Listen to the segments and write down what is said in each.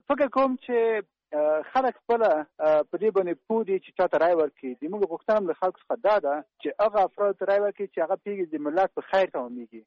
فکر کوم چې خلک خپل په دې باندې پوه دي چې چاته رای ورکړي. زموږ غوښتنه هم له خلکو څخه دا ده چې هغه افراد ته رای ورکړي چې هغه پیږي د ملت په خیر تمامیږي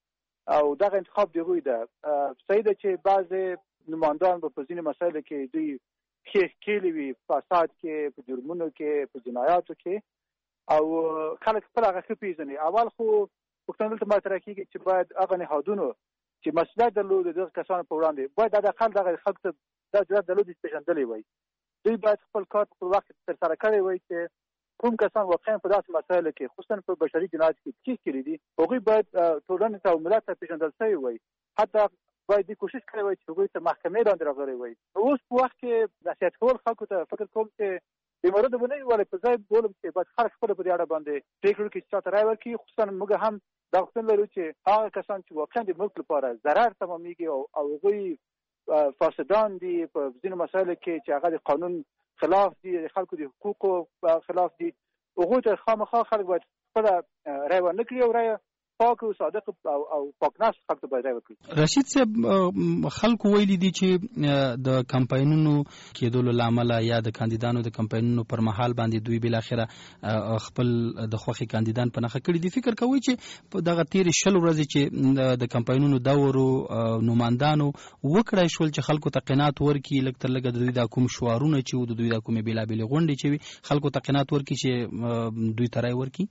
او دغه انتخاب د هغوی ده. صحیح ده چې بعضې نمایندان به په ځینې مسایلو کې دوی ښکېلي وي، فساد کې، په جرمونو کې، په جنایاتو کې، او خلک خپل هغه ښه پېژني. اول خو پوښتنه دلته مطرح کېږي چې باید هغه نهادونو چې مسؤلیت درلود د دغه کسانو په وړاندې باید حداقل دغه خلکو ته دا جرأت درلود چې پېژندلی وای. دوی باید خپل کار په وخت ترسره کړی وای چې کوم کسان واقعا په داسې مسایلو کې خصوصا په بشري جنایاتو کې کیس کړي دي هغوی باید ټولنې ته او ملت ته پېژندل شوي وای. حتی باید دې کوشش کړی وای چې هغوی ته محکمې لاندې راغلی وای. اوس په وخت کې نصیحت کول خلکو ته فکر کوم چې بې مورده به نه وي، ولې په ځای بولم چې باید خلک خپله په دې اړه باندې پرېکړه وکړي چې چاته رای ورکړي. خصوصا موږ هم دا غوښتنه لرو چې هغه کسان چې واقعا د ملک لپاره ضرر تمامیږي او هغوی فاسدان دي په ځینو مسایلو کې چې هغه د قانون خلاف دي، د خلکو د حقوقو خلاف دي، هغوی ته خامخا خلک باید خپله رای ورنه کړي او رای پاک او صادق او پاکناست خلک ته باید رای ورکړي. رشید صاحب، خلکو ویلي دي چې د کمپاینونو کېدلو له امله یا د کاندیدانو د کمپاینونو پر مهال باندې دوی بالاخره خپل د خوښې کاندیدان په نښه کړي دي. فکر کوئ چې په دغه تېرې 20 ورځې چې د کمپاینونو دورو نمایندانو وکړای شول چې خلکو ته قناعت ورکړي، لږ تر لږه د دوی دا کوم شعارونه چې وو، د دوی دا کومې بېلابېلې غونډې چې وي، خلکو ته قناعت ورکړي چې دوی ته رای ورکړي.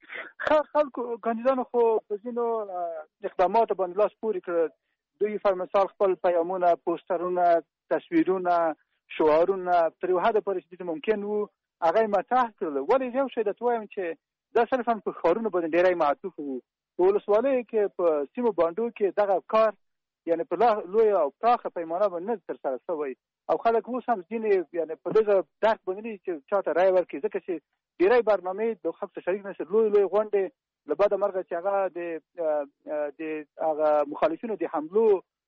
خلکو کاندیدانو خو په ځینو اقداماتو باندې لاس پورې کړ. دوی فرمثال خپل پیغامونه، پوسټرونه، تصویرونه، شعارونه تر یو حده پورې چې ممکن وو هغه یې مطرح کړل. ولې یو شی درته وایم چې دا صرفا په ښارونو باندې ډېری معطوف وو. په ولسوالیو کې په سیمو بانډو کې دغه کار یعنې په لویه او پراخه پیمانه باندې نه ترسره شوی او خلک اوس هم ځینې یعنې په دغه درک باندې دي چې چاته رای ورکړي، ځکه چې ډېری برنامې د خلکو ته شریک نه شي. لوی غونډې له بده مرغه چې هغه د هغه مخالفینو د حملو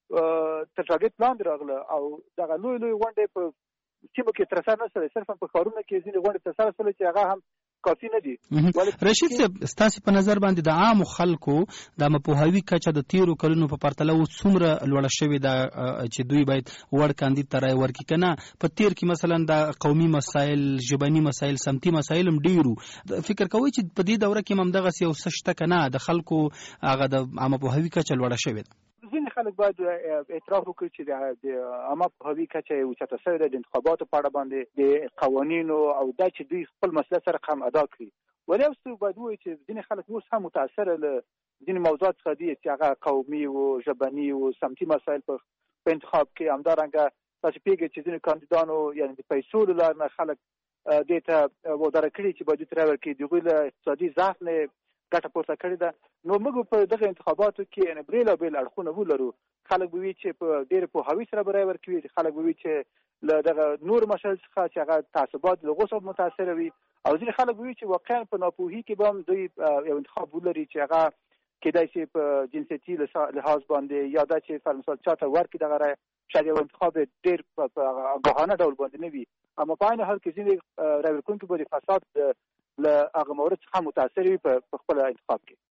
تر ټارګټ لاندې راغله او دغه لوی غونډې په سیمو کې ترسره نه شوې، صرفا په ښارونو کې ځینې غونډې ترسره شولې چې هغه هم کافي نه دي. رشید صاحب، ستاسې په نظر باندې د عامو خلکو د مپوهاوي کچه د تیرو کلونو په پرتله اوس څومره لوړه شوې ده چې دوی باید وړ کاندید ته رای ورکړي؟ که نه په تیر کې مثلا د قومي مسایل، ژبني مسایل، سمتي مسایل هم ډېرو. فکر کوئ چې په دې دوره کې هم همدغسې یو څه شته که نه د خلکو هغه د عامه پوهاوي کچه لوړه شوې ده؟ ځینې خلک باید اعتراف وکړي چې د عامه پوهاوي کچه یې اوچته شوې ده د انتخاباتو په اړه باندې، د قوانینو او دا چې دوی خپل مسؤلیت سره هم ادا کړي. ولې یو څه باید ووایي چې ځینې خلک اوس هم متاثره له ځینې موضوعات څخه دي چې هغه قومي و، ژبني و، سمتي مسایل په انتخاب کې. همدارنګه تاسو پوهېږئ چې ځینې کاندیدانو یعنې د پیسو له لارې نه خلک دې ته واداره کړي چې باید دوی ته رای ورکړي، د هغوی له اقتصادي ضعف نه ګټه پورته کړې ده. نو موږ په دغه انتخاباتو کې یعنې بېلابېل اړخونه ولرو. خلک به وي چې په ډېرې پوهاوي سره به رای ورکوي، خلک به وي چې له دغه نورو مسایلو څخه چې هغه تعصبات له هغو څخه متاثره وي، او ځینې خلک به وي چې واقعا په ناپوهي کې به هم دوی یو انتخاب ولري چې هغه کېدای شي په جنسیتي لحاظ باندې یا دا چې فرمثال چاته ورکړي دغه رای شاید یو انتخاب ډېر په آګاهانه ډول باندې نه وي. اما په عین حال کې ځینې رای ورکوونکي به د فساد له هغه مورد څخه متاثر وي په خپل انتخاب کې.